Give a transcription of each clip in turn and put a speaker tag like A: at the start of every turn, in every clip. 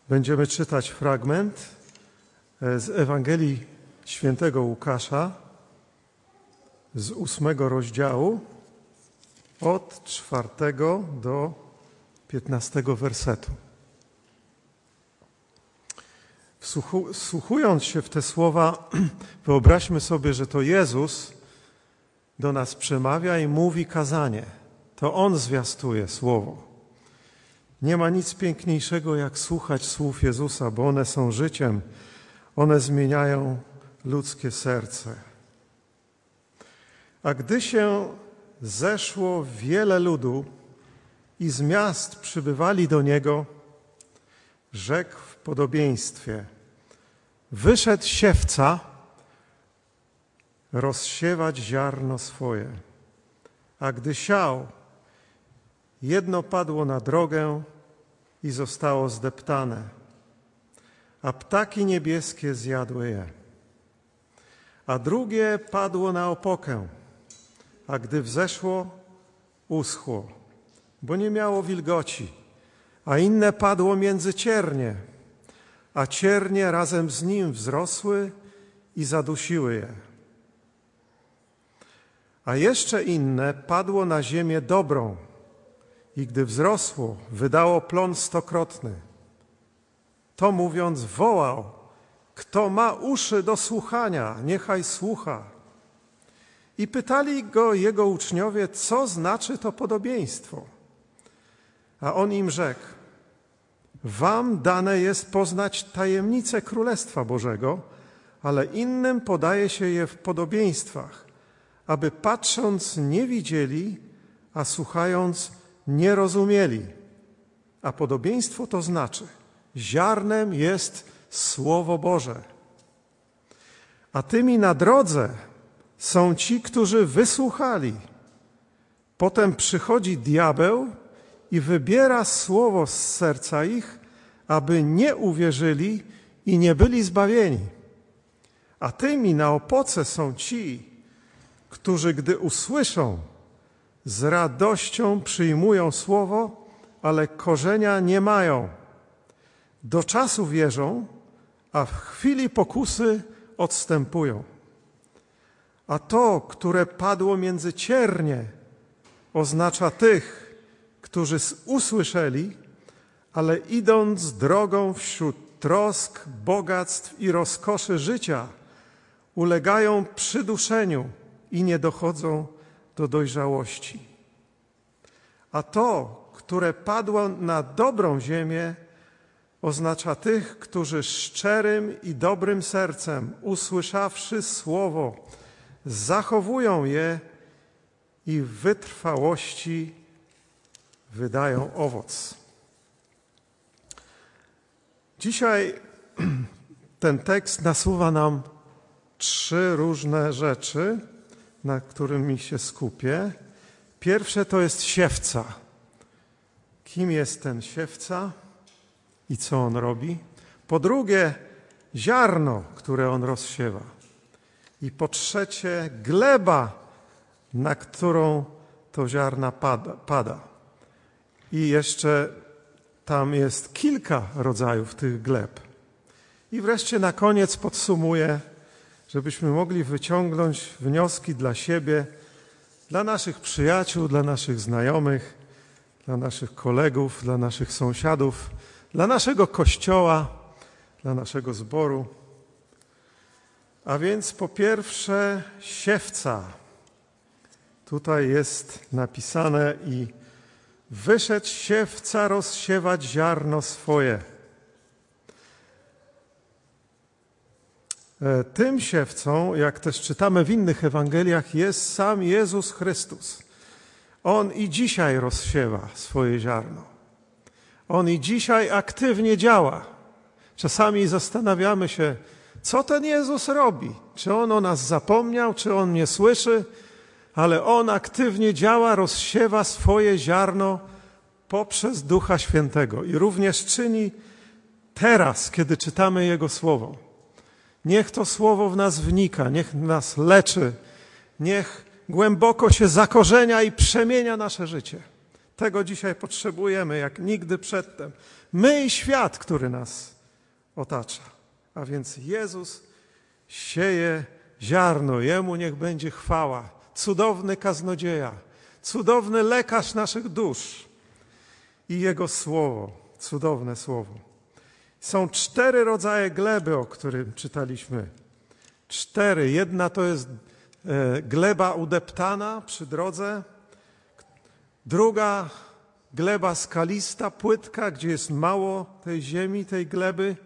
A: Będziemy czytać fragment z Ewangelii Świętego Łukasza z 8 rozdziału od 4 do 15 wersetu. Wsłuchując się w te słowa, wyobraźmy sobie, że to Jezus do nas przemawia i mówi kazanie. To On zwiastuje słowo. Nie ma nic piękniejszego, jak słuchać słów Jezusa, bo one są życiem, one zmieniają ludzkie serce. A gdy się zeszło wiele ludu i z miast przybywali do Niego, rzekł w podobieństwie: wyszedł siewca rozsiewać ziarno swoje, a gdy siał, jedno padło na drogę i zostało zdeptane, a ptaki niebieskie zjadły je. A drugie padło na opokę, a gdy wzeszło, uschło, bo nie miało wilgoci. A inne padło między ciernie, a ciernie razem z nim wzrosły i zadusiły je. A jeszcze inne padło na ziemię dobrą i gdy wzrosło, wydało plon 100-krotny. To mówiąc wołał: kto ma uszy do słuchania, niechaj słucha. I pytali go jego uczniowie, co znaczy to podobieństwo. A on im rzekł: wam dane jest poznać tajemnice Królestwa Bożego, ale innym podaje się je w podobieństwach, aby patrząc nie widzieli, a słuchając nie rozumieli. A podobieństwo to znaczy: ziarnem jest Słowo Boże. A tymi na drodze są ci, którzy wysłuchali. Potem przychodzi diabeł i wybiera słowo z serca ich, aby nie uwierzyli i nie byli zbawieni. A tymi na opoce są ci, którzy gdy usłyszą, z radością przyjmują słowo, ale korzenia nie mają. Do czasu wierzą, a w chwili pokusy odstępują. A to, które padło między ciernie, oznacza tych, którzy usłyszeli, ale idąc drogą wśród trosk, bogactw i rozkoszy życia, ulegają przyduszeniu i nie dochodzą do dojrzałości. A to, które padło na dobrą ziemię, oznacza tych, którzy szczerym i dobrym sercem, usłyszawszy słowo, zachowują je i w wytrwałości wydają owoc. Dzisiaj ten tekst nasuwa nam 3 różne rzeczy, na którymi się skupię. Pierwsze to jest siewca. Kim jest ten siewca i co on robi? Po drugie, ziarno, które on rozsiewa. I po trzecie, gleba, na którą to ziarna pada. I jeszcze tam jest kilka rodzajów tych gleb. I wreszcie na koniec podsumuję, żebyśmy mogli wyciągnąć wnioski dla siebie, dla naszych przyjaciół, dla naszych znajomych, dla naszych kolegów, dla naszych sąsiadów, dla naszego kościoła, dla naszego zboru. A więc po pierwsze siewca. Tutaj jest napisane: i wyszedł siewca rozsiewać ziarno swoje. Tym siewcą, jak też czytamy w innych Ewangeliach, jest sam Jezus Chrystus. On i dzisiaj rozsiewa swoje ziarno. On i dzisiaj aktywnie działa. Czasami zastanawiamy się, co ten Jezus robi. Czy On o nas zapomniał, czy On nie słyszy, ale On aktywnie działa, rozsiewa swoje ziarno poprzez Ducha Świętego. I również czyni teraz, kiedy czytamy Jego Słowo. Niech to Słowo w nas wnika, niech nas leczy, niech głęboko się zakorzenia i przemienia nasze życie. Tego dzisiaj potrzebujemy jak nigdy przedtem. My i świat, który nas otacza. A więc Jezus sieje ziarno, Jemu niech będzie chwała. Cudowny kaznodzieja, cudowny lekarz naszych dusz i Jego słowo, cudowne słowo. Są 4 rodzaje gleby, o którym czytaliśmy. 4. Jedna to jest gleba udeptana przy drodze. Druga gleba skalista, płytka, gdzie jest mało tej ziemi, tej gleby.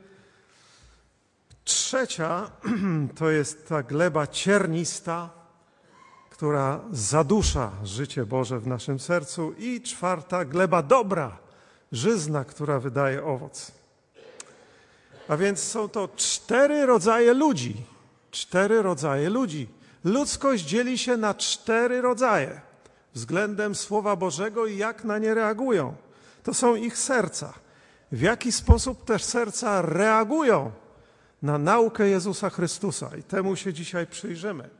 A: 3. to jest ta gleba ciernista, która zadusza życie Boże w naszym sercu. I 4. gleba dobra, żyzna, która wydaje owoc. A więc są to 4 rodzaje ludzi. 4 rodzaje ludzi. Ludzkość dzieli się na 4 rodzaje względem Słowa Bożego i jak na nie reagują. To są ich serca. W jaki sposób te serca reagują na naukę Jezusa Chrystusa. I temu się dzisiaj przyjrzymy.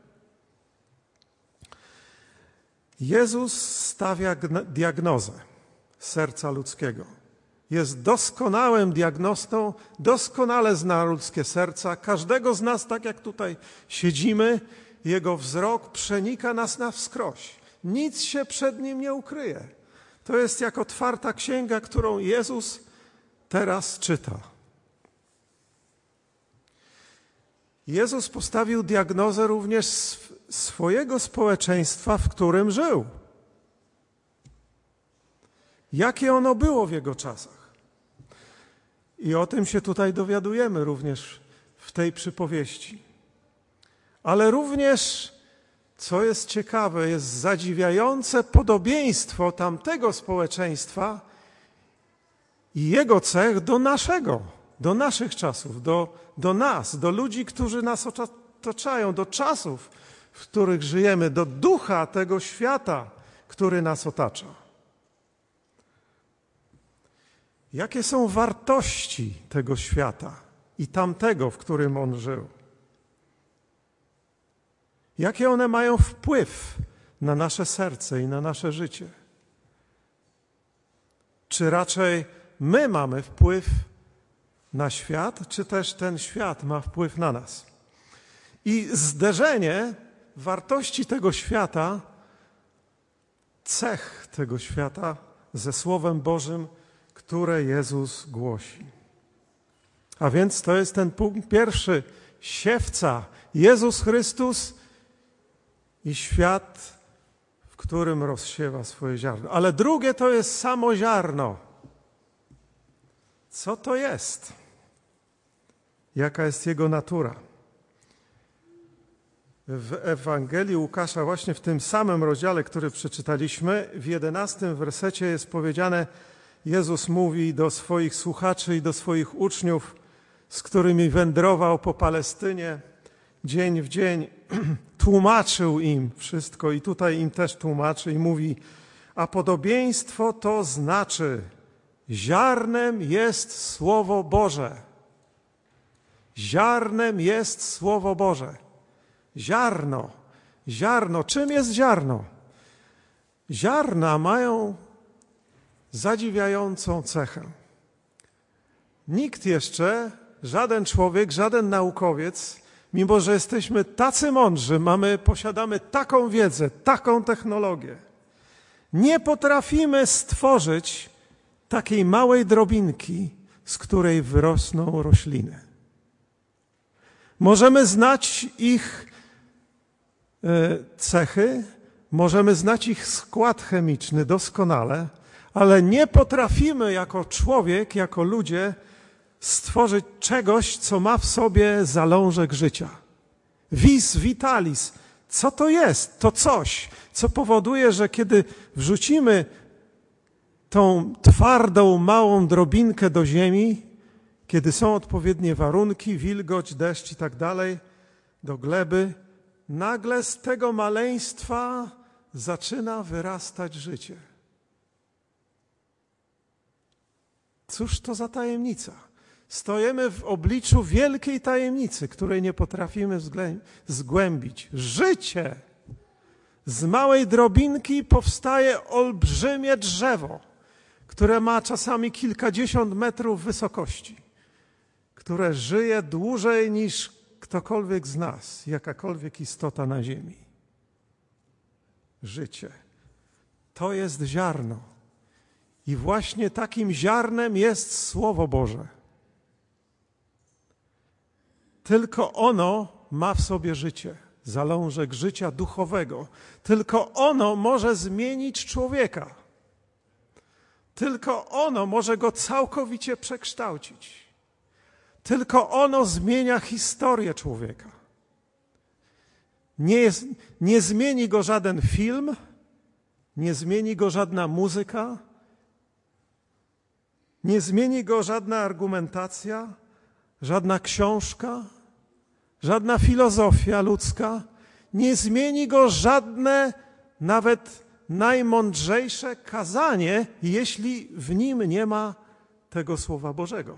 A: Jezus stawia diagnozę serca ludzkiego. Jest doskonałym diagnostą, doskonale zna ludzkie serca. Każdego z nas, tak jak tutaj siedzimy, Jego wzrok przenika nas na wskroś. Nic się przed Nim nie ukryje. To jest jak otwarta księga, którą Jezus teraz czyta. Jezus postawił diagnozę również swojego społeczeństwa, w którym żył. Jakie ono było w Jego czasach. I o tym się tutaj dowiadujemy również w tej przypowieści. Ale również, co jest ciekawe, jest zadziwiające podobieństwo tamtego społeczeństwa i jego cech do naszych czasów, do nas, do ludzi, którzy nas otaczają, do czasów, w których żyjemy, do ducha tego świata, który nas otacza. Jakie są wartości tego świata i tamtego, w którym on żył? Jakie one mają wpływ na nasze serce i na nasze życie? Czy raczej my mamy wpływ na świat, czy też ten świat ma wpływ na nas? I zderzenie wartości tego świata, cech tego świata ze Słowem Bożym, które Jezus głosi. A więc to jest ten punkt pierwszy. Siewca, Jezus Chrystus i świat, w którym rozsiewa swoje ziarno. Ale drugie to jest samo ziarno. Co to jest? Jaka jest jego natura? W Ewangelii Łukasza, właśnie w tym samym rozdziale, który przeczytaliśmy, w 11 wersecie jest powiedziane, Jezus mówi do swoich słuchaczy i do swoich uczniów, z którymi wędrował po Palestynie, dzień w dzień tłumaczył im wszystko i tutaj im też tłumaczy i mówi, a podobieństwo to znaczy, ziarnem jest Słowo Boże. Ziarnem jest Słowo Boże. Ziarno. Czym jest ziarno? Ziarna mają zadziwiającą cechę. Nikt jeszcze, żaden człowiek, żaden naukowiec, mimo że jesteśmy tacy mądrzy, posiadamy taką wiedzę, taką technologię, nie potrafimy stworzyć takiej małej drobinki, z której wyrosną rośliny. Możemy znać ich cechy, możemy znać ich skład chemiczny doskonale, ale nie potrafimy jako człowiek, jako ludzie stworzyć czegoś, co ma w sobie zalążek życia. Vis vitalis. Co to jest? To coś, co powoduje, że kiedy wrzucimy tą twardą, małą drobinkę do ziemi, kiedy są odpowiednie warunki, wilgoć, deszcz i tak dalej, do gleby, nagle z tego maleństwa zaczyna wyrastać życie. Cóż to za tajemnica? Stoimy w obliczu wielkiej tajemnicy, której nie potrafimy zgłębić. Życie! Z małej drobinki powstaje olbrzymie drzewo, które ma czasami kilkadziesiąt metrów wysokości, które żyje dłużej niż ktokolwiek z nas, jakakolwiek istota na ziemi. Życie. To jest ziarno. I właśnie takim ziarnem jest Słowo Boże. Tylko ono ma w sobie życie, zalążek życia duchowego. Tylko ono może zmienić człowieka. Tylko ono może go całkowicie przekształcić. Tylko ono zmienia historię człowieka. Nie zmieni go żaden film, nie zmieni go żadna muzyka, nie zmieni go żadna argumentacja, żadna książka, żadna filozofia ludzka, nie zmieni go żadne, nawet najmądrzejsze kazanie, jeśli w nim nie ma tego Słowa Bożego.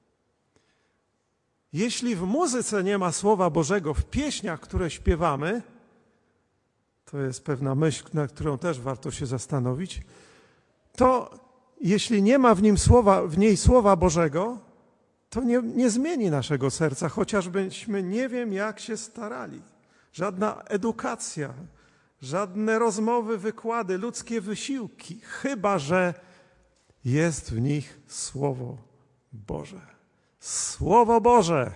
A: Jeśli w muzyce nie ma Słowa Bożego, w pieśniach, które śpiewamy, to jest pewna myśl, nad którą też warto się zastanowić, to jeśli nie ma w niej Słowa Bożego, to nie zmieni naszego serca, chociażbyśmy nie wiem jak się starali. Żadna edukacja, żadne rozmowy, wykłady, ludzkie wysiłki, chyba że jest w nich Słowo Boże. Słowo Boże.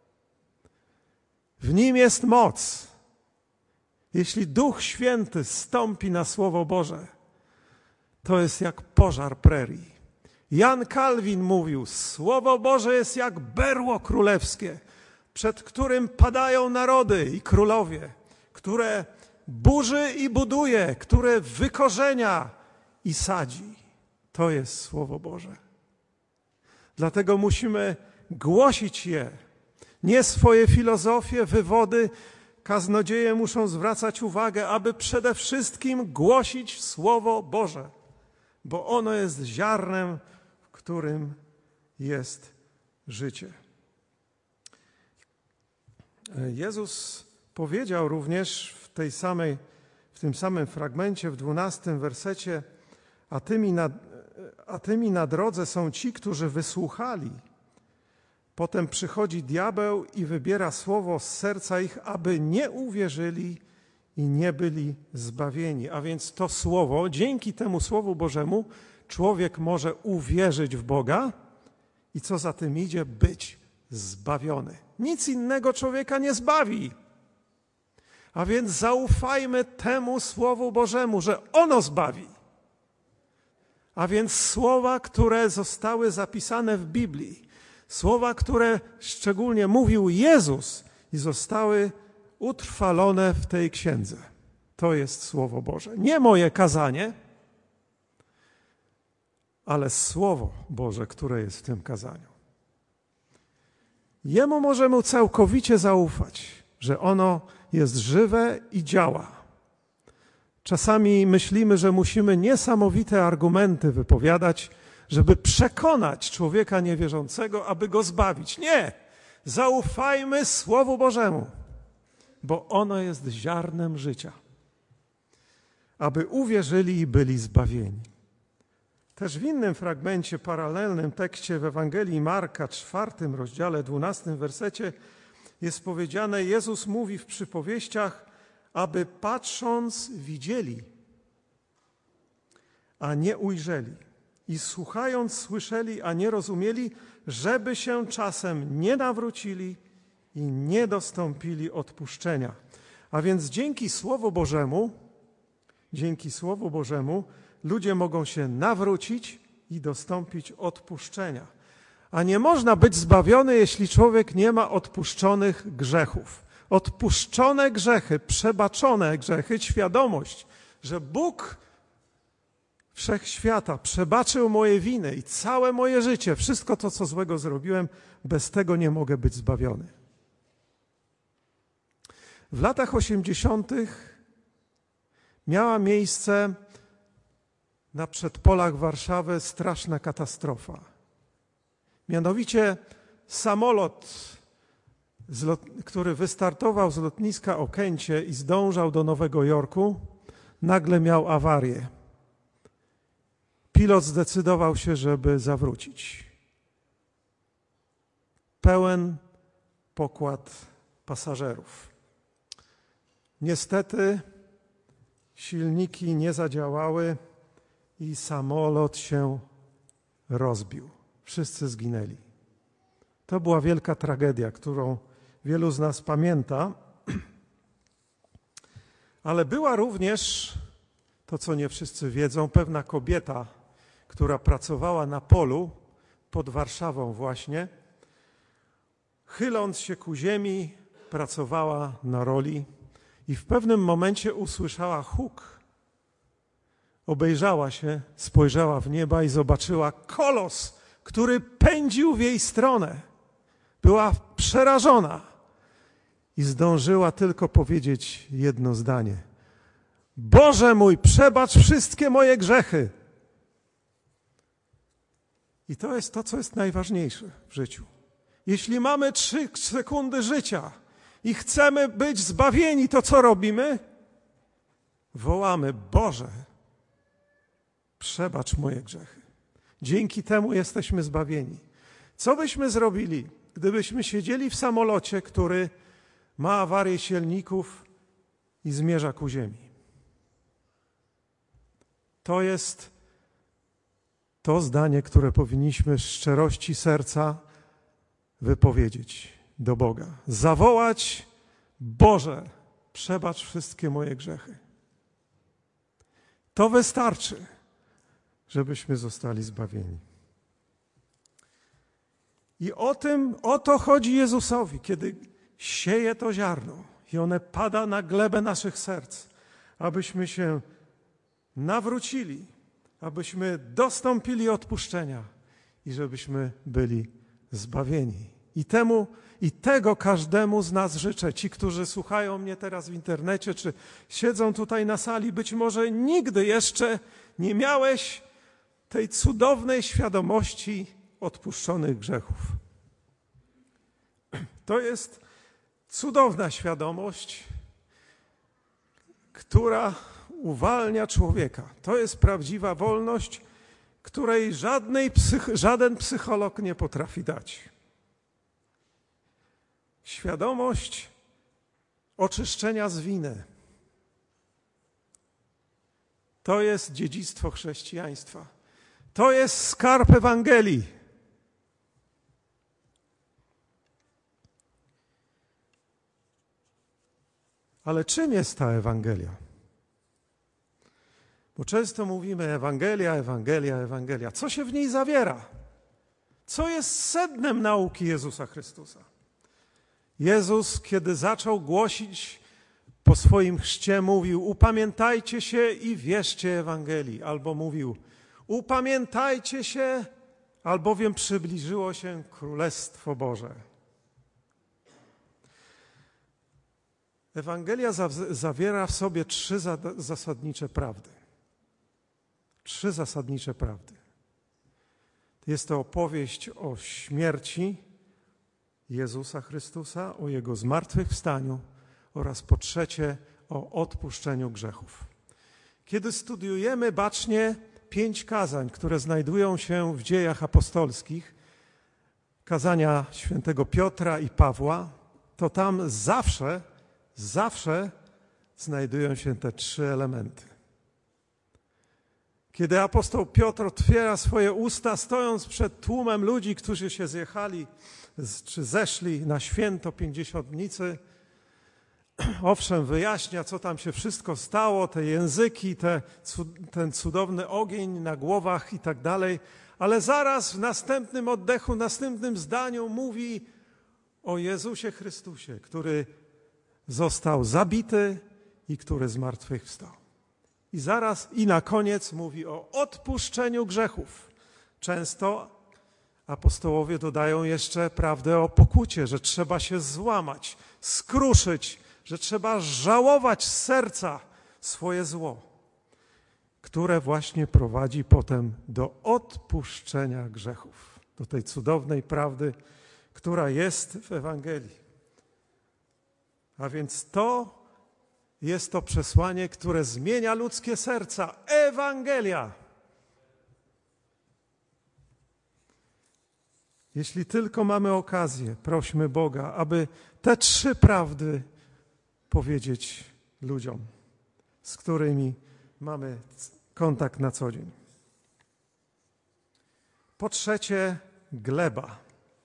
A: W nim jest moc. Jeśli Duch Święty stąpi na Słowo Boże, to jest jak pożar prerii. Jan Kalwin mówił, Słowo Boże jest jak berło królewskie, przed którym padają narody i królowie, które burzy i buduje, które wykorzenia i sadzi. To jest Słowo Boże. Dlatego musimy głosić je. Nie swoje filozofie, wywody. Kaznodzieje muszą zwracać uwagę, aby przede wszystkim głosić Słowo Boże, bo ono jest ziarnem, w którym jest życie. Jezus powiedział również w tym samym fragmencie, w 12 wersecie, a tymi na drodze są ci, którzy wysłuchali. Potem przychodzi diabeł i wybiera słowo z serca ich, aby nie uwierzyli i nie byli zbawieni. A więc to słowo, dzięki temu Słowu Bożemu, człowiek może uwierzyć w Boga i co za tym idzie, być zbawiony. Nic innego człowieka nie zbawi. A więc zaufajmy temu Słowu Bożemu, że ono zbawi. A więc słowa, które zostały zapisane w Biblii, słowa, które szczególnie mówił Jezus i zostały utrwalone w tej księdze. To jest Słowo Boże. Nie moje kazanie, ale Słowo Boże, które jest w tym kazaniu. Jemu możemy całkowicie zaufać, że ono jest żywe i działa. Czasami myślimy, że musimy niesamowite argumenty wypowiadać, żeby przekonać człowieka niewierzącego, aby go zbawić. Nie! Zaufajmy Słowu Bożemu, bo ono jest ziarnem życia, aby uwierzyli i byli zbawieni. Też w innym fragmencie, paralelnym tekście w Ewangelii Marka, 4 rozdziale, 12 wersecie jest powiedziane, Jezus mówi w przypowieściach, aby patrząc widzieli, a nie ujrzeli, i słuchając słyszeli, a nie rozumieli, żeby się czasem nie nawrócili i nie dostąpili odpuszczenia. A więc dzięki Słowu Bożemu ludzie mogą się nawrócić i dostąpić odpuszczenia. A nie można być zbawiony, jeśli człowiek nie ma odpuszczonych grzechów. Odpuszczone grzechy, przebaczone grzechy, świadomość, że Bóg Wszechświata przebaczył moje winy i całe moje życie, wszystko to, co złego zrobiłem, bez tego nie mogę być zbawiony. W latach 80. miała miejsce na przedpolach Warszawy straszna katastrofa. Mianowicie samolot który wystartował z lotniska Okęcie i zdążał do Nowego Jorku, nagle miał awarię. Pilot zdecydował się, żeby zawrócić. Pełen pokład pasażerów. Niestety silniki nie zadziałały i samolot się rozbił. Wszyscy zginęli. To była wielka tragedia, którą wielu z nas pamięta, ale była również, to co nie wszyscy wiedzą, pewna kobieta, która pracowała na polu pod Warszawą właśnie, chyląc się ku ziemi, pracowała na roli i w pewnym momencie usłyszała huk. Obejrzała się, spojrzała w nieba i zobaczyła kolos, który pędził w jej stronę. Była przerażona i zdążyła tylko powiedzieć jedno zdanie. Boże mój, przebacz wszystkie moje grzechy. I to jest to, co jest najważniejsze w życiu. Jeśli mamy 3 sekundy życia i chcemy być zbawieni, to co robimy? Wołamy, Boże, przebacz moje grzechy. Dzięki temu jesteśmy zbawieni. Co byśmy zrobili, gdybyśmy siedzieli w samolocie, który ma awarię silników i zmierza ku ziemi? To jest to zdanie, które powinniśmy z szczerości serca wypowiedzieć do Boga. Zawołać, Boże, przebacz wszystkie moje grzechy. To wystarczy, żebyśmy zostali zbawieni. I o to chodzi Jezusowi, kiedy sieje to ziarno i one pada na glebę naszych serc, abyśmy się nawrócili, abyśmy dostąpili odpuszczenia i żebyśmy byli zbawieni. I tego każdemu z nas życzę. Ci, którzy słuchają mnie teraz w internecie, czy siedzą tutaj na sali, być może nigdy jeszcze nie miałeś tej cudownej świadomości odpuszczonych grzechów. To jest cudowna świadomość, która uwalnia człowieka. To jest prawdziwa wolność, której żaden psycholog nie potrafi dać. Świadomość oczyszczenia z winy. To jest dziedzictwo chrześcijaństwa. To jest skarb Ewangelii. Ale czym jest ta Ewangelia? Bo często mówimy Ewangelia, Ewangelia, Ewangelia. Co się w niej zawiera? Co jest sednem nauki Jezusa Chrystusa? Jezus, kiedy zaczął głosić po swoim chrzcie, mówił: upamiętajcie się i wierzcie Ewangelii. Albo mówił: upamiętajcie się, albowiem przybliżyło się Królestwo Boże. Ewangelia zawiera w sobie 3 zasadnicze prawdy. 3 zasadnicze prawdy. Jest to opowieść o śmierci Jezusa Chrystusa, o Jego zmartwychwstaniu oraz po trzecie o odpuszczeniu grzechów. Kiedy studiujemy bacznie 5 kazań, które znajdują się w Dziejach Apostolskich, kazania świętego Piotra i Pawła, to tam zawsze znajdują się te 3 elementy. Kiedy apostoł Piotr otwiera swoje usta, stojąc przed tłumem ludzi, którzy się zjechali czy zeszli na święto Pięćdziesiątnicy, owszem, wyjaśnia, co tam się wszystko stało, te języki, ten cudowny ogień na głowach i tak dalej, ale zaraz w następnym oddechu, następnym zdaniu mówi o Jezusie Chrystusie, który został zabity i który zmartwychwstał. I na koniec mówi o odpuszczeniu grzechów. Często apostołowie dodają jeszcze prawdę o pokucie, że trzeba się złamać, skruszyć, że trzeba żałować z serca swoje zło, które właśnie prowadzi potem do odpuszczenia grzechów. Do tej cudownej prawdy, która jest w Ewangelii. A więc to jest to przesłanie, które zmienia ludzkie serca. Ewangelia. Jeśli tylko mamy okazję, prośmy Boga, aby te 3 prawdy powiedzieć ludziom, z którymi mamy kontakt na co dzień. Po trzecie, gleba.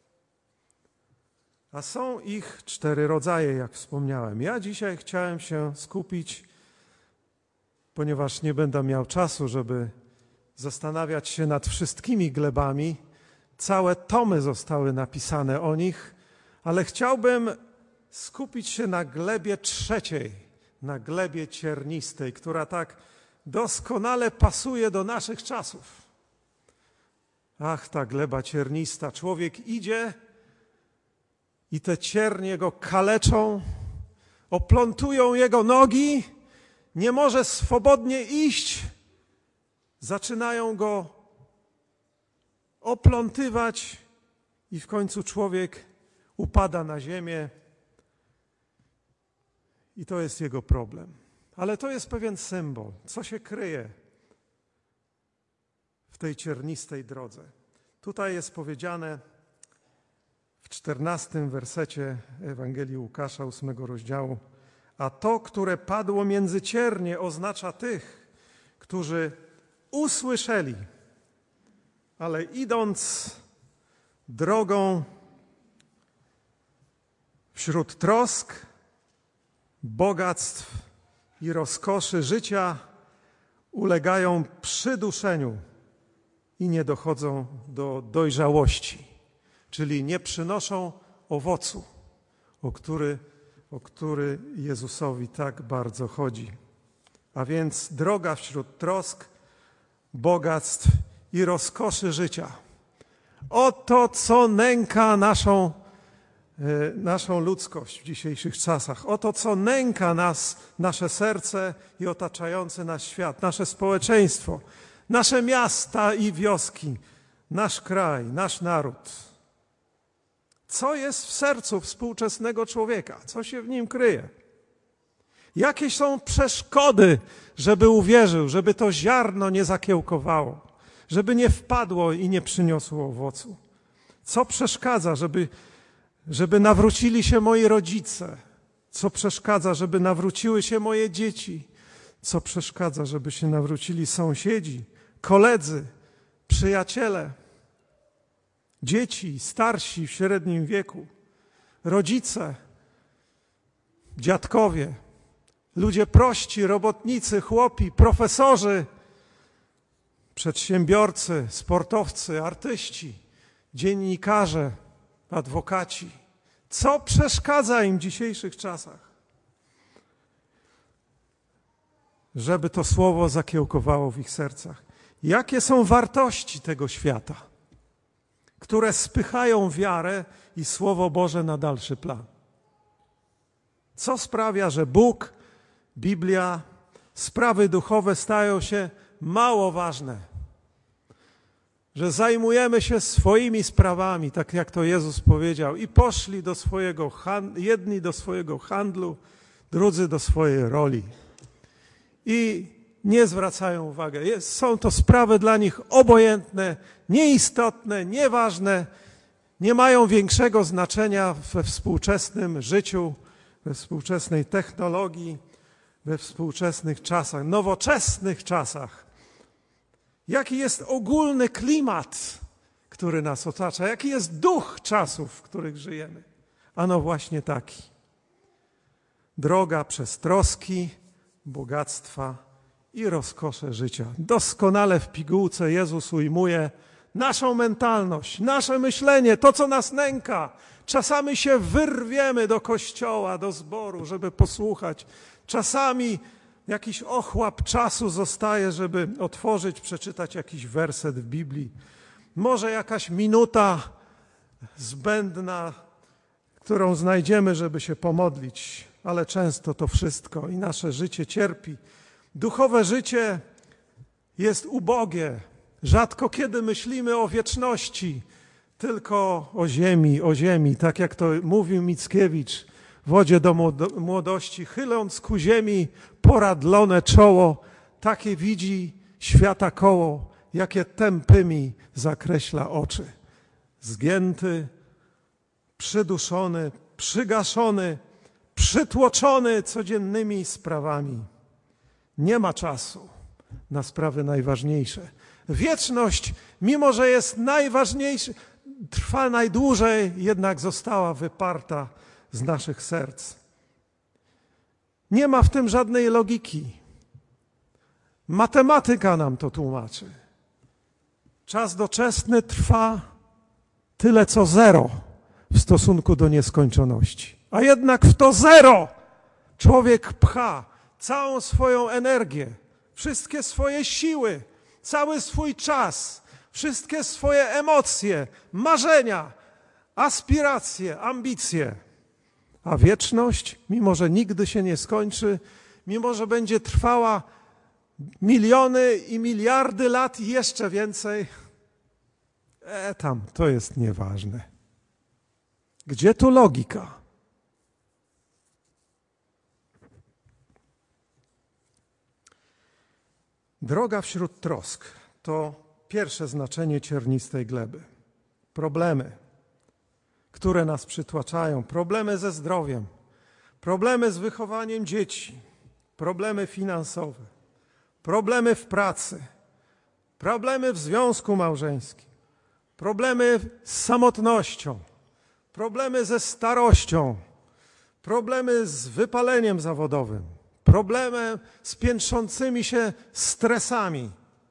A: A są ich 4 rodzaje, jak wspomniałem. Ja dzisiaj chciałem się skupić, ponieważ nie będę miał czasu, żeby zastanawiać się nad wszystkimi glebami. Całe tomy zostały napisane o nich, ale chciałbym skupić się na glebie 3, na glebie ciernistej, która tak doskonale pasuje do naszych czasów. Ach, ta gleba ciernista. Człowiek idzie i te ciernie go kaleczą, oplątują jego nogi, nie może swobodnie iść, zaczynają go oplątywać i w końcu człowiek upada na ziemię i to jest jego problem. Ale to jest pewien symbol, co się kryje w tej ciernistej drodze. Tutaj jest powiedziane w 14 wersecie Ewangelii Łukasza, 8 rozdziału: a to, które padło między ciernie, oznacza tych, którzy usłyszeli, ale idąc drogą wśród trosk, bogactw i rozkoszy życia, ulegają przyduszeniu i nie dochodzą do dojrzałości, czyli nie przynoszą owocu, o który Jezusowi tak bardzo chodzi. A więc droga wśród trosk, bogactw i rozkoszy życia. Oto, co nęka naszą ludzkość w dzisiejszych czasach. Oto, co nęka nas, nasze serce i otaczający nas świat, nasze społeczeństwo, nasze miasta i wioski, nasz kraj, nasz naród. Co jest w sercu współczesnego człowieka? Co się w nim kryje? Jakie są przeszkody, żeby uwierzył, żeby to ziarno nie zakiełkowało, żeby nie wpadło i nie przyniosło owocu? Co przeszkadza, żeby nawrócili się moi rodzice? Co przeszkadza, żeby nawróciły się moje dzieci? Co przeszkadza, żeby się nawrócili sąsiedzi, koledzy, przyjaciele, dzieci, starsi w średnim wieku, rodzice, dziadkowie, ludzie prości, robotnicy, chłopi, profesorzy, przedsiębiorcy, sportowcy, artyści, dziennikarze, adwokaci? Co przeszkadza im w dzisiejszych czasach, żeby to słowo zakiełkowało w ich sercach? Jakie są wartości tego świata, które spychają wiarę i Słowo Boże na dalszy plan? Co sprawia, że Bóg, Biblia, sprawy duchowe stają się mało ważne? Że zajmujemy się swoimi sprawami, tak jak to Jezus powiedział, i poszli jedni do swojego handlu, drudzy do swojej roli. I nie zwracają uwagi. Są to sprawy dla nich obojętne, nieistotne, nieważne, nie mają większego znaczenia we współczesnym życiu, we współczesnej technologii, we współczesnych czasach, nowoczesnych czasach. Jaki jest ogólny klimat, który nas otacza? Jaki jest duch czasów, w których żyjemy? Ano właśnie taki. Droga przez troski, bogactwa i rozkosze życia. Doskonale w pigułce Jezus ujmuje naszą mentalność, nasze myślenie, to, co nas nęka. Czasami się wyrwiemy do kościoła, do zboru, żeby posłuchać. Czasami jakiś ochłap czasu zostaje, żeby otworzyć, przeczytać jakiś werset w Biblii. Może jakaś minuta zbędna, którą znajdziemy, żeby się pomodlić, ale często to wszystko i nasze życie cierpi. Duchowe życie jest ubogie. Rzadko kiedy myślimy o wieczności, tylko o ziemi, tak jak to mówił Mickiewicz. wodzie do młodości, chyląc ku ziemi poradlone czoło, takie widzi świata koło, jakie tępymi zakreśla oczy. Zgięty, przyduszony, przygaszony, przytłoczony codziennymi sprawami. Nie ma czasu na sprawy najważniejsze. Wieczność, mimo że jest najważniejsza, trwa najdłużej, jednak została wyparta z naszych serc. Nie ma w tym żadnej logiki. Matematyka nam to tłumaczy. Czas doczesny trwa tyle co zero w stosunku do nieskończoności. A jednak w to zero człowiek pcha całą swoją energię, wszystkie swoje siły, cały swój czas, wszystkie swoje emocje, marzenia, aspiracje, ambicje. A wieczność, mimo że nigdy się nie skończy, mimo że będzie trwała miliony i miliardy lat i jeszcze więcej, tam, to jest nieważne. Gdzie tu logika? Droga wśród trosk to pierwsze znaczenie ciernistej gleby. Problemy, które nas przytłaczają, problemy ze zdrowiem, problemy z wychowaniem dzieci, problemy finansowe, problemy w pracy, problemy w związku małżeńskim, problemy z samotnością, problemy ze starością, problemy z wypaleniem zawodowym, problemy z piętrzącymi się stresami,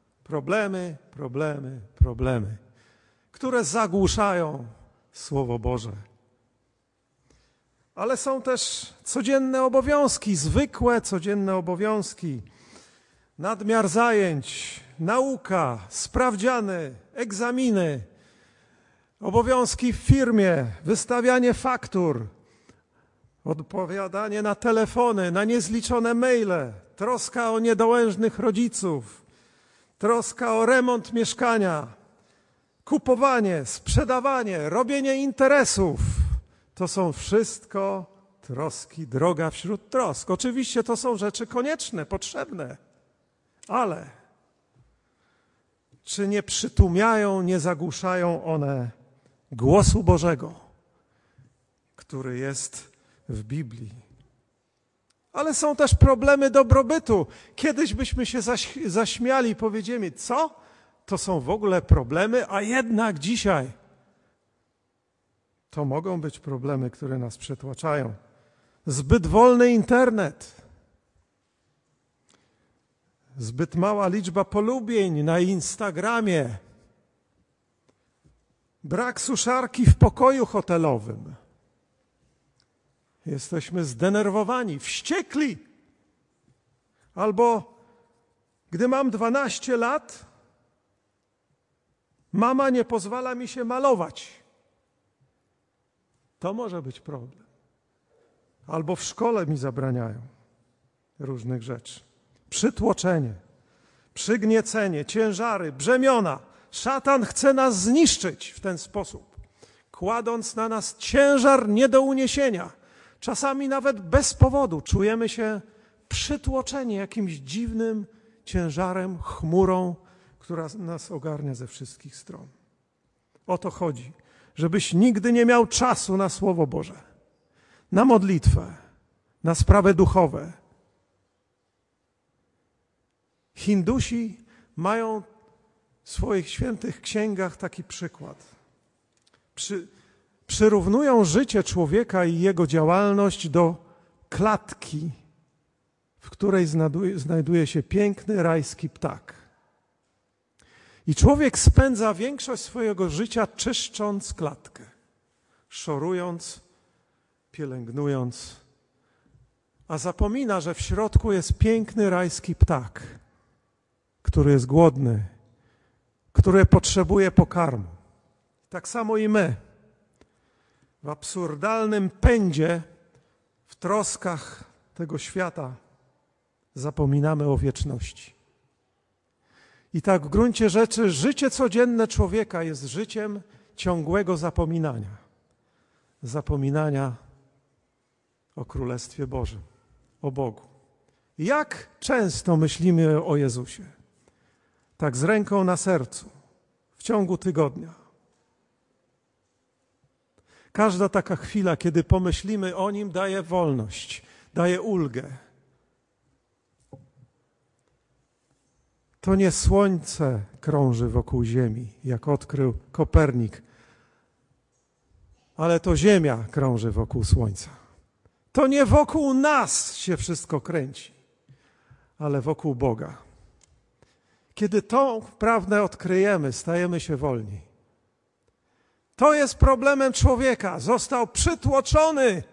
A: problemy, które zagłuszają Słowo Boże. Ale są też codzienne obowiązki, zwykłe codzienne obowiązki, nadmiar zajęć, nauka, sprawdziany, egzaminy, obowiązki w firmie, wystawianie faktur, odpowiadanie na telefony, na niezliczone maile, troska o niedołężnych rodziców, troska o remont mieszkania, kupowanie, sprzedawanie, robienie interesów. To są wszystko troski, droga wśród trosk. Oczywiście to są rzeczy konieczne, potrzebne, ale czy nie przytłumiają, nie zagłuszają one głosu Bożego, który jest w Biblii? Ale są też problemy dobrobytu. Kiedyś byśmy się zaśmiali i powiedzieli, co? To są w ogóle problemy, a jednak dzisiaj to mogą być problemy, które nas przytłaczają. Zbyt wolny internet, zbyt mała liczba polubień na Instagramie, brak suszarki w pokoju hotelowym. Jesteśmy zdenerwowani, wściekli. Albo gdy mam 12 lat, mama nie pozwala mi się malować. To może być problem. Albo w szkole mi zabraniają różnych rzeczy. Przytłoczenie, przygniecenie, ciężary, brzemiona. Szatan chce nas zniszczyć w ten sposób, kładąc na nas ciężar nie do uniesienia. Czasami nawet bez powodu czujemy się przytłoczeni jakimś dziwnym ciężarem, chmurą, która nas ogarnia ze wszystkich stron. O to chodzi, żebyś nigdy nie miał czasu na Słowo Boże, na modlitwę, na sprawy duchowe. Hindusi mają w swoich świętych księgach taki przykład. Przyrównują życie człowieka i jego działalność do klatki, w której znajduje się piękny rajski ptak. I człowiek spędza większość swojego życia czyszcząc klatkę, szorując, pielęgnując, a zapomina, że w środku jest piękny rajski ptak, który jest głodny, który potrzebuje pokarmu. Tak samo i my. W absurdalnym pędzie, w troskach tego świata zapominamy o wieczności. I tak w gruncie rzeczy życie codzienne człowieka jest życiem ciągłego zapominania. Zapominania o Królestwie Bożym, o Bogu. Jak często myślimy o Jezusie? Tak z ręką na sercu, w ciągu tygodnia. Każda taka chwila, kiedy pomyślimy o Nim, daje wolność, daje ulgę. To nie Słońce krąży wokół Ziemi, jak odkrył Kopernik, ale to Ziemia krąży wokół Słońca. To nie wokół nas się wszystko kręci, ale wokół Boga. Kiedy tą prawdę odkryjemy, stajemy się wolni. To jest problemem człowieka. Został przytłoczony.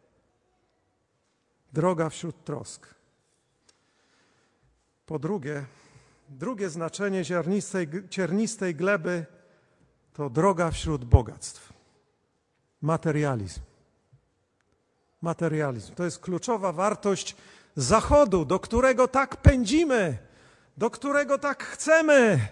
A: Droga wśród trosk. Po drugie znaczenie ciernistej gleby to droga wśród bogactw. Materializm. Materializm. To jest kluczowa wartość Zachodu, do którego tak pędzimy, do którego tak chcemy.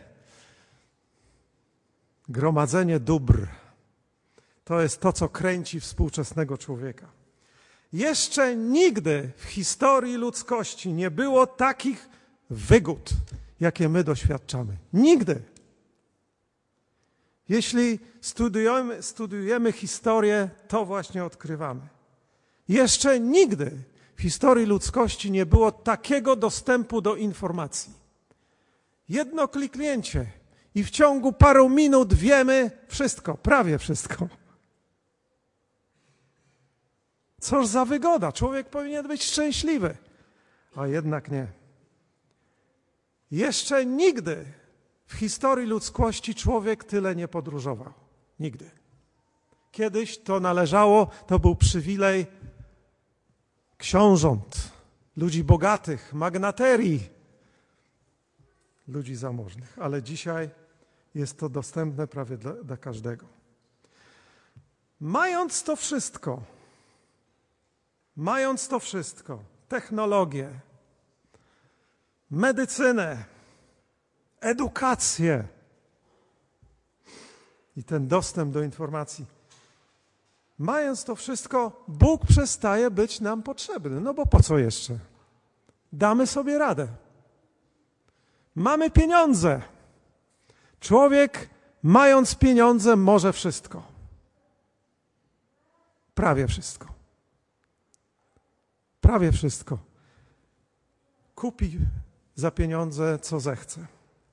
A: Gromadzenie dóbr. To jest to, co kręci współczesnego człowieka. Jeszcze nigdy w historii ludzkości nie było takich wygód, jakie my doświadczamy. Nigdy. Jeśli studujemy historię, to właśnie odkrywamy. Jeszcze nigdy w historii ludzkości nie było takiego dostępu do informacji. Jedno kliknięcie i w ciągu paru minut wiemy wszystko, prawie wszystko. Cóż za wygoda, człowiek powinien być szczęśliwy, a jednak nie. Jeszcze nigdy w historii ludzkości człowiek tyle nie podróżował. Nigdy. Kiedyś to był przywilej książąt, ludzi bogatych, magnaterii, ludzi zamożnych. Ale dzisiaj jest to dostępne prawie dla każdego. Mając to wszystko, technologię, medycynę, edukację i ten dostęp do informacji, mając to wszystko, Bóg przestaje być nam potrzebny. No bo po co jeszcze? Damy sobie radę. Mamy pieniądze. Człowiek, mając pieniądze, może wszystko. Prawie wszystko. Prawie wszystko. Kupi za pieniądze, co zechce.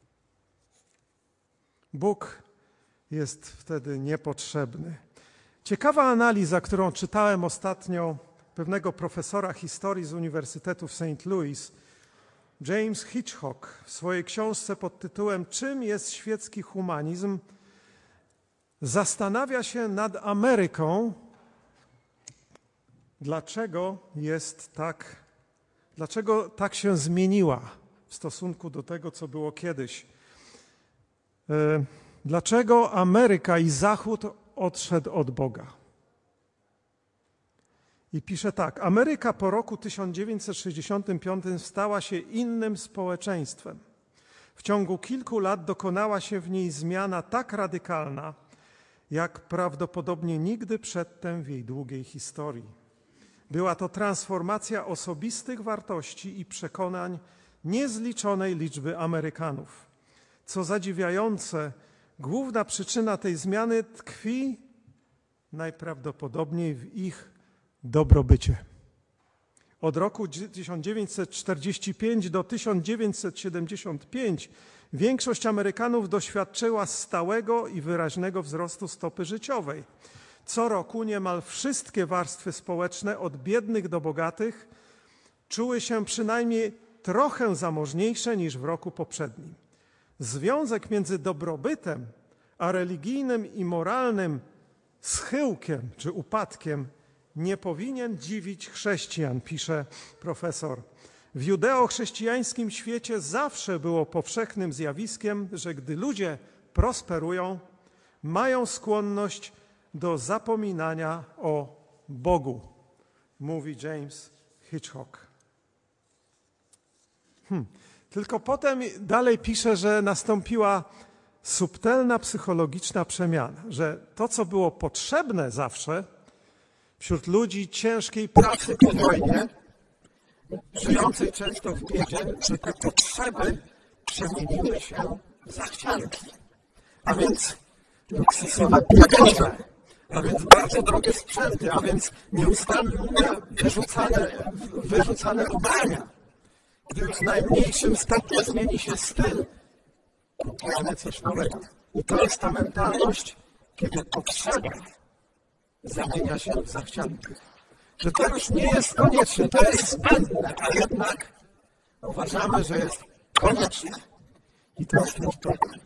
A: Bóg jest wtedy niepotrzebny. Ciekawa analiza, którą czytałem ostatnio pewnego profesora historii z Uniwersytetu w St. Louis, James Hitchcock, w swojej książce pod tytułem „Czym jest świecki humanizm?” zastanawia się nad Ameryką, dlaczego tak się zmieniła w stosunku do tego, co było kiedyś. Dlaczego Ameryka i Zachód odszedł od Boga? I pisze tak: Ameryka po roku 1965 stała się innym społeczeństwem. W ciągu kilku lat dokonała się w niej zmiana tak radykalna, jak prawdopodobnie nigdy przedtem w jej długiej historii. Była to transformacja osobistych wartości i przekonań niezliczonej liczby Amerykanów. Co zadziwiające, główna przyczyna tej zmiany tkwi najprawdopodobniej w ich dobrobycie. Od roku 1945 do 1975 większość Amerykanów doświadczyła stałego i wyraźnego wzrostu stopy życiowej. Co roku niemal wszystkie warstwy społeczne, od biednych do bogatych, czuły się przynajmniej trochę zamożniejsze niż w roku poprzednim. Związek między dobrobytem a religijnym i moralnym schyłkiem czy upadkiem nie powinien dziwić chrześcijan, pisze profesor. W judeo-chrześcijańskim świecie zawsze było powszechnym zjawiskiem, że gdy ludzie prosperują, mają skłonność do zapominania o Bogu, mówi James Hitchcock. Tylko potem dalej pisze, że nastąpiła subtelna psychologiczna przemiana, że to, co było potrzebne zawsze, Wśród ludzi ciężkiej pracy po wojnie, żyjącej często w biedzie, że te potrzeby przemieniły się w zachcianki. A więc luksusowe bagaże, a więc bardzo drogie sprzęty, a więc nieustannie wyrzucane ubrania. Gdy już w najmniejszym stopniu zmieni się styl, kupujemy coś nowego. I to jest ta mentalność, kiedy potrzeba zamienia się w zachciankę. Że to już nie jest konieczne, to jest zbędne, a jednak uważamy, że jest konieczne. I to jest nasz problem.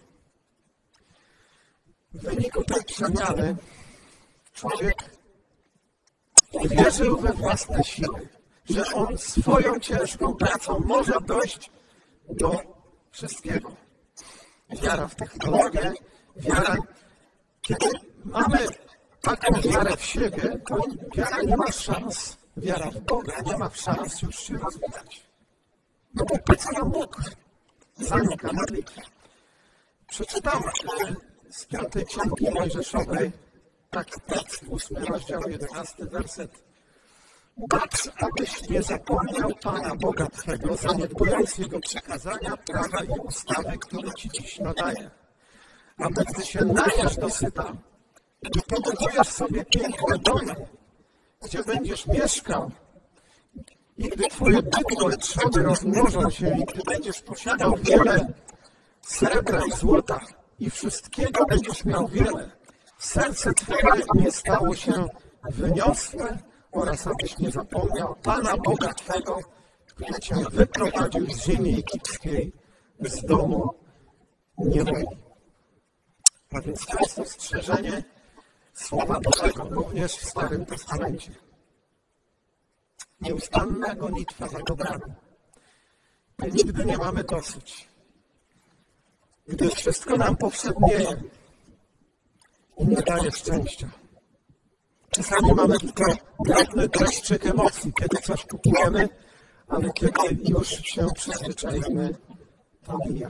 A: W wyniku tej przemiany człowiek uwierzył we własne siły, że on swoją ciężką pracą może dojść do wszystkiego. Wiara w technologię, wiara, kiedy mamy taką wiarę w siebie, to wiara nie ma szans. Wiara w Boga nie ma szans już się rozwijać. No bo po co nam Bóg? Zanika modlitwa. Przeczytam z 5 Księgi Mojżeszowej taki tekst, 8 rozdział, 11 werset. Patrz, abyś nie zapomniał Pana Boga Twego, zaniedbując Jego przykazania, prawa i ustawy, które Ci dziś nadaję. Aby gdy się najesz dosyta, gdy pobudujesz sobie piękne domy, gdzie będziesz mieszkał, i gdy Twoje bydło i trzody rozmnożą się, i gdy będziesz posiadał wiele srebra i złota, i wszystkiego będziesz miał wiele, serce Twoje nie stało się wyniosłe, oraz abyś nie zapomniał Pana Boga Twego, który Cię wyprowadził z ziemi egipskiej, z domu niewoli. A więc to jest ostrzeżenie Słowa Bożego, również w Starym Testamencie. Nieustanna gonitwa za dobrami. My nigdy nie mamy dosyć. Gdy wszystko nam powszednieje i nie daje szczęścia. Czasami mamy tylko drobny dreszczyk emocji, kiedy coś kupujemy, ale kiedy już się przyzwyczajimy, to mija.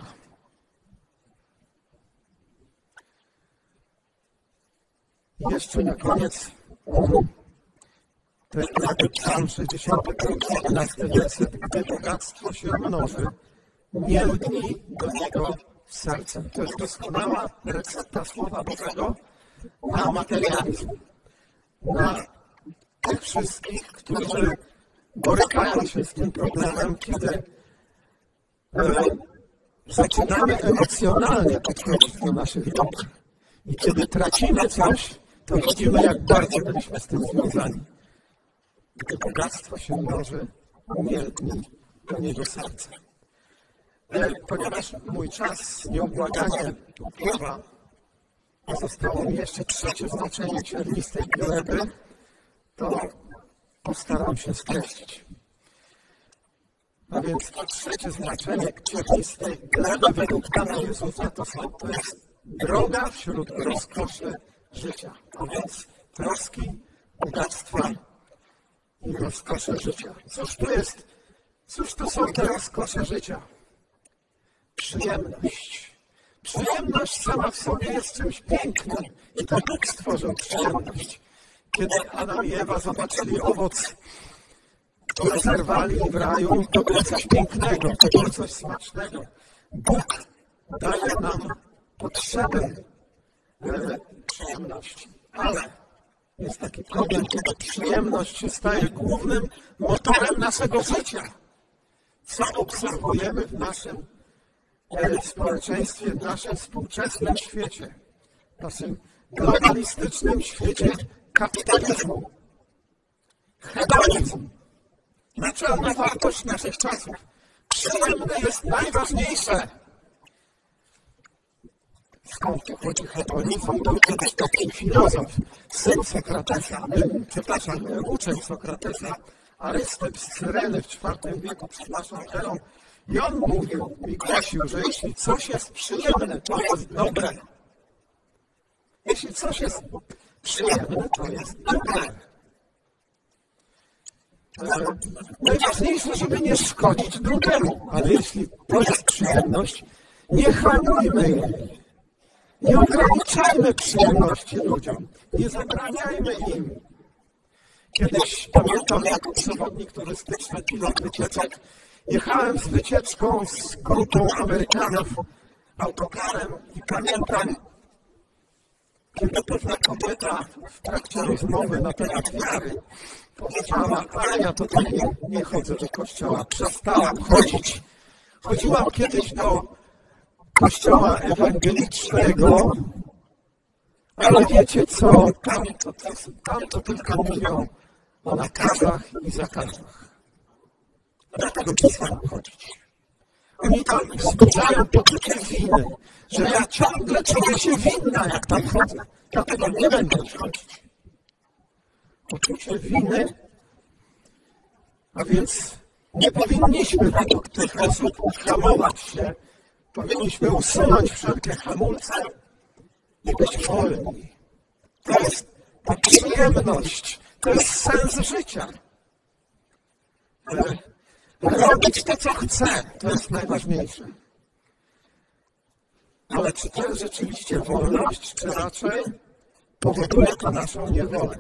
A: Jeszcze na koniec to jest Psalm 65, 11 werset. Gdy bogactwo się mnoży, nie lgnij do niego sercem. To jest doskonała recepta Słowa Bożego na materializm. Na tych wszystkich, którzy borykają się z tym problemem, kiedy zaczynamy emocjonalnie podchodzić do naszych dóbr. I kiedy tracimy coś, to widzimy, jak bardzo byliśmy z tym związani. Gdy bogactwo się mnoży, nie lgnij do niego serce. Ponieważ mój czas nieubłaganie upływa, zostało mi jeszcze 3 znaczenie ciernistej gleby, to postaram się streścić. A więc to 3 znaczenie ciernistej gleby według Pana Jezusa to jest droga wśród rozkoszy życia. A więc troski, bogactwa i rozkosze życia. Cóż to są te rozkosze życia? Przyjemność. Przyjemność sama w sobie jest czymś pięknym i to Bóg stworzył przyjemność. Kiedy Adam i Ewa zobaczyli owoc, który zerwali w raju, to było coś pięknego, to było coś smacznego. Bóg daje nam potrzeby przyjemności. Ale jest taki problem, kiedy przyjemność się staje głównym motorem naszego życia. Co obserwujemy w naszym społeczeństwie, w naszym współczesnym świecie, w naszym globalistycznym świecie kapitalizmu. Hedonizm. Naczelna wartość naszych czasów. Przyjemne jest najważniejsze. Skąd pochodzi hedonizm? Był kiedyś taki filozof, syn Sokratesa, uczeń Sokratesa, Arystyp z Cyreny w IV wieku przed naszą erą. I on mówił i głosił, że jeśli coś jest przyjemne, to jest dobre. Jeśli coś jest przyjemne, to jest dobre. Najważniejsze, żeby nie szkodzić drugiemu, ale jeśli to jest przyjemność, nie hamujmy jej. Nie ograniczajmy przyjemności ludziom. Nie zabraniajmy im. Kiedyś pamiętam, jako przewodnik turystyczny, pilot wycieczek, jechałem z wycieczką z grupą Amerykanów autokarem i pamiętam, kiedy pewna kobieta w trakcie rozmowy na temat wiary powiedziała: ale ja tutaj nie chodzę do kościoła, przestałam chodzić. Chodziłam kiedyś do kościoła ewangelicznego, ale wiecie co, tam to tylko mówią o nakazach i zakazach. Dlatego przestałam chodzić. Oni tam wzbudzają poczucie winy, że ja ciągle czuję się winna, jak tam chodzę. Dlatego nie będę chodzić. Poczucie winy, a więc nie powinniśmy według tych osób hamować się. Powinniśmy usunąć wszelkie hamulce i być wolni. To jest ta przyjemność, to jest sens życia. Robić to, co chcę, to jest najważniejsze. Ale czy to jest rzeczywiście wolność, czy raczej powoduje to naszą niewolę?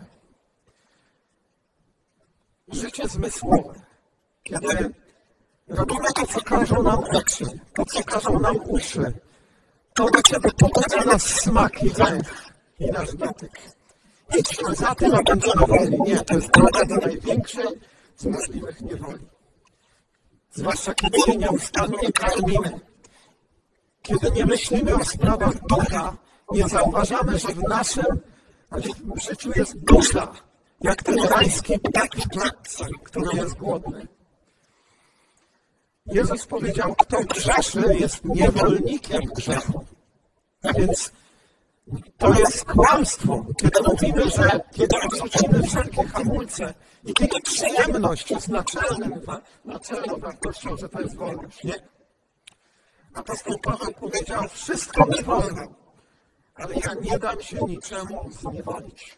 A: Życie zmysłowe, kiedy robimy to, co każą nam oczy, to, co każą nam uszy, to do czego pobudza nas smak i węch i nasz dotyk. Idźmy za tym, a będziemy wolni. Nie, to jest droga do największej z możliwych niewoli. Zwłaszcza kiedy się nieustannie karmimy. Kiedy nie myślimy o sprawach ducha, nie zauważamy, że w naszym życiu jest dusza, jak ten rajski ptak w klatce, który jest głodny. Jezus powiedział: kto grzeszy, jest niewolnikiem grzechu. A więc to jest kłamstwo, kiedy mówimy, że kiedy odrzucimy wszelkie hamulce i kiedy przyjemność jest naczelną wartością, że to jest wolność. Nie. Apostoł Paweł powiedział: wszystko mi wolno, ale ja nie dam się niczemu zniewolić.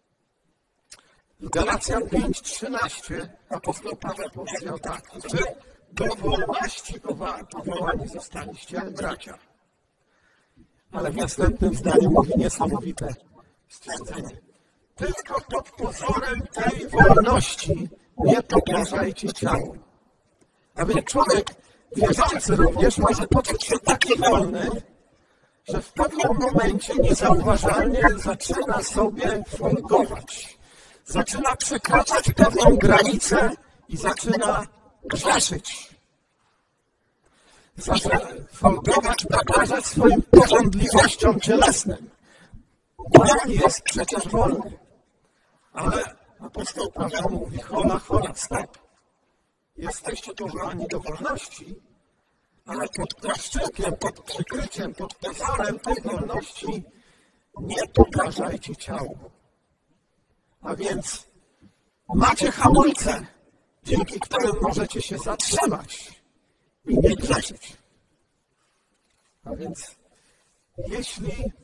A: W Galacjan 5:13 apostoł Paweł powiedział tak: że do wolności powołani zostaliście, bracia. Ale w następnym zdaniu mówi niesamowite stwierdzenie: tylko pod pozorem tej wolności nie podrażajcie ciału. A więc człowiek wierzący również może poczuć się taki wolny, że w pewnym momencie niezauważalnie zaczyna sobie folgować. Zaczyna przekraczać pewną granicę i zaczyna grzeszyć. Zaczyna folgować, bagażać swoim pożądliwościom cielesnym. Bo on jest przecież wolny. Ale apostoł Paweł mówi: hola, stop. Jesteście powołani do wolności, ale pod płaszczykiem, pod przykryciem, pod pozorem tej wolności nie podrażajcie ciału. A więc macie hamulce, dzięki którym możecie się zatrzymać i nie grzeszyć. A więc jeśli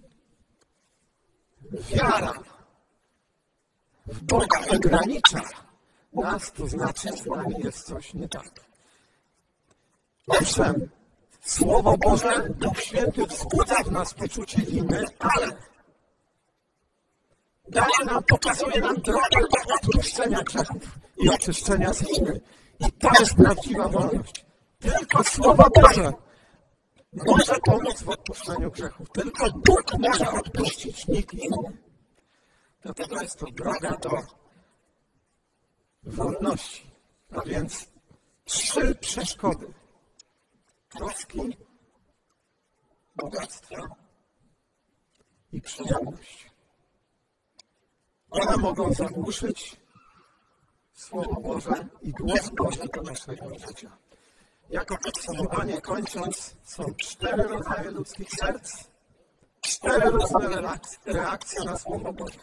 A: wiara w Boga ogranicza nas, to znaczy, z nami jest coś nie tak. Owszem, Słowo Boże, Duch Święty wzbudza w nas poczucie winy, ale pokazuje nam drogę do odpuszczenia grzechów i oczyszczenia z winy. I to jest prawdziwa wolność. Tylko Słowo Boże może pomóc w odpuszczeniu grzechów. Tylko Bóg może odpuścić, nikt inny. Dlatego jest to droga do wolności. A więc 3 przeszkody. Troski, bogactwo i przyjemność. One mogą zagłuszyć Słowo Boże i głos Boży do naszego życia. Jako podsumowanie kończąc, są 4 rodzaje ludzkich serc, 4 różne reakcje na Słowo Boże.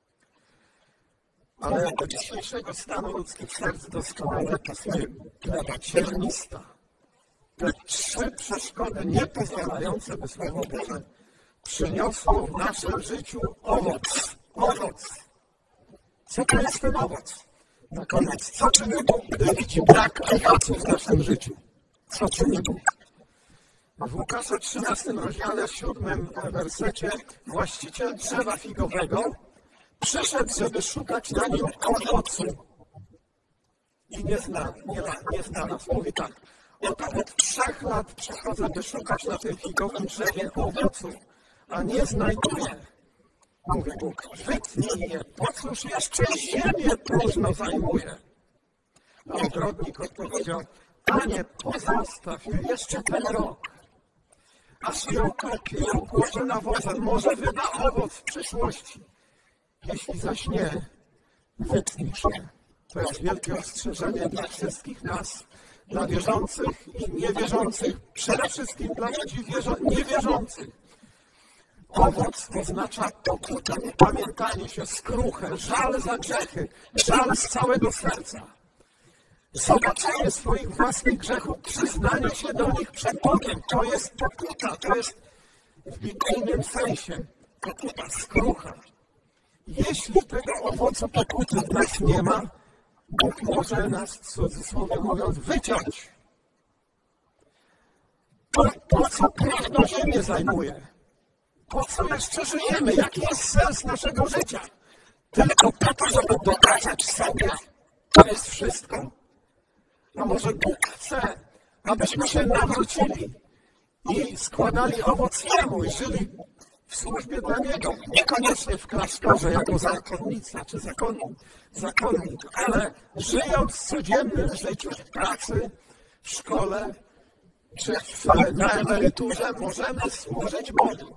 A: Ale do dzisiejszego stanu ludzkich serc doskonale pasuje gleba ciernista. Te 3 przeszkody niepozwalające, by Słowo Boże przyniosło w naszym życiu owoc. Owoc. Co to jest ten owoc? Na koniec, co czyni Bóg, gdy widzi brak owoców w naszym życiu? Co czyni Bóg? W Łukasza 13 rozdziale 7 wersecie właściciel drzewa figowego
B: Przyszedł, żeby szukać na nim owocu. I nie znalazł. Mówi tak, oto od 3 lat przychodzę, by szukać na tym figowym drzewie owocu, a nie znajduję. Mówi Bóg, wytnij je, po cóż jeszcze ziemię próżno zajmuje. A ogrodnik odpowiedział, Panie, pozostaw je jeszcze ten rok, aż ją kopie, ją położy nawozem, może wyda owoc w przyszłości. Jeśli zaś nie, wytniesz je. To jest wielkie ostrzeżenie dla wszystkich nas, dla wierzących i niewierzących, przede wszystkim dla ludzi niewierzących. Owoc oznacza pokutę, upamiętanie się, skruchę, żal za grzechy, żal z całego serca. Zobaczenie swoich własnych grzechów, przyznanie się do nich przed Bogiem, to jest pokuta, to jest w biblijnym sensie pokuta, skrucha. Jeśli tego owocu pokuty w nas nie ma, Bóg może nas, w cudzysłowie mówiąc, wyciąć. Po co próżno ziemię zajmuje? Po co jeszcze żyjemy? Jaki jest sens naszego życia? Tylko po to, żeby dokazać sobie. To jest wszystko. A może Bóg chce, abyśmy się nawrócili i składali owoc Jemu i żyli w służbie dla Niego. Niekoniecznie w klasztorze jako zakonnica czy zakonnik, ale żyjąc w codziennym życiu, w pracy, w szkole czy na emeryturze możemy służyć Bogu.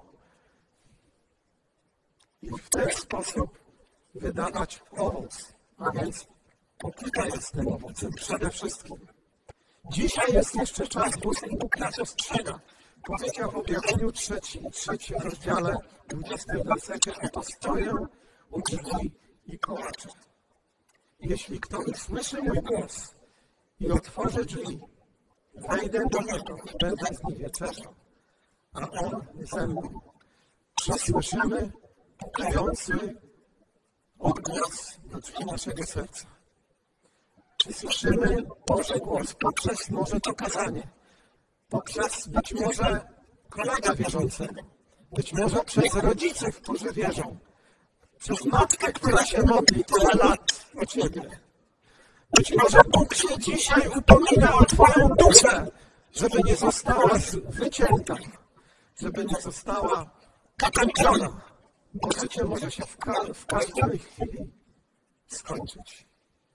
B: I w ten sposób wydawać owoc. A więc pokuta jest tym owocem przede wszystkim. Dzisiaj jest jeszcze czas, Bóg nas ostrzega. Powiedział w Objawieniu 3 rozdziale, 20 wersecie, oto stoję u drzwi i kołaczę. Jeśli ktoś usłyszy mój głos i otworzy drzwi, wejdę do niego i będę z nim wieczerzał, a on ze mną. Przesłyszymy pukający odgłos do drzwi naszego serca. Czy słyszymy Boży głos poprzez może to kazanie, poprzez być może kolegę wierzącego, być może przez rodziców, którzy wierzą, przez matkę, która się modli tyle lat o Ciebie. Być może Bóg się dzisiaj upomina o Twoją duszę, żeby nie została wycięta, żeby nie została potępiona, bo życie może się w każdej chwili skończyć.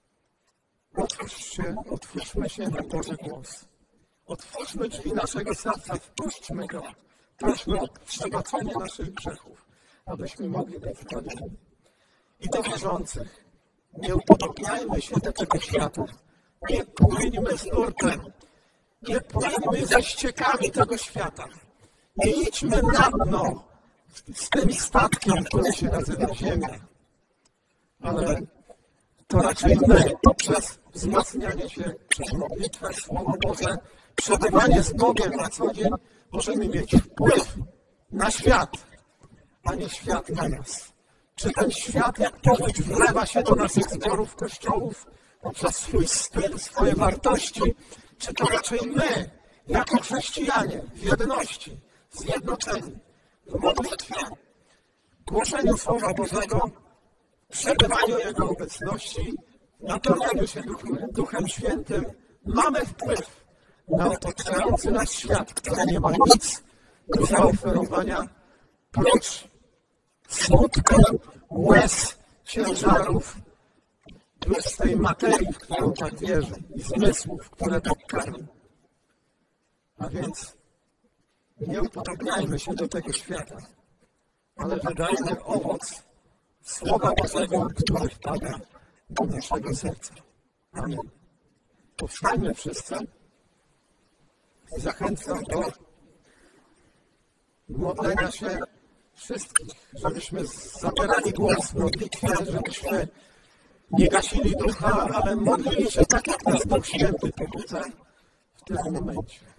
B: Otwórzmy się na Boży głos. Otwórzmy drzwi naszego serca, wpuśćmy Go. Prośmy o przebaczenie naszych grzechów, abyśmy mogli być zbawieni. I do wierzących, nie upodobniajmy się do tego świata. Nie płyńmy z nurtem. Nie płyńmy ze ściekami tego świata. Nie idźmy na dno z tym statkiem, który się nazywa Ziemia. Ale to raczej my, poprzez wzmacnianie się przez modlitwę, Słowo Boże, przebywanie z Bogiem na co dzień, możemy mieć wpływ na świat, a nie świat na nas. Czy ten świat, jak powódź, wlewa się do naszych zborów, kościołów, poprzez swój styl, swoje wartości, czy to raczej my, jako chrześcijanie, w jedności, zjednoczeni, w modlitwie, głoszeniu Słowa Bożego, przebywaniu Jego obecności, napełnianiu się Duchem Świętym, mamy wpływ na otaczający nas świat, który nie ma nic do zaoferowania prócz smutku, łez, ciężarów, plus tej materii, w którą tak wierzy, i zmysłów, które tak karmi. A więc nie upodobniajmy się do tego świata, ale wydajmy owoc Słowa Bożego, który wpada do naszego serca. Amen. Powstańmy wszyscy. Zachęcam do modlenia się wszystkich, żebyśmy zabierali głos w modlitwie, żebyśmy nie gasili ducha, ale modlili się tak, jak nas Duch Święty pobudza w tym momencie.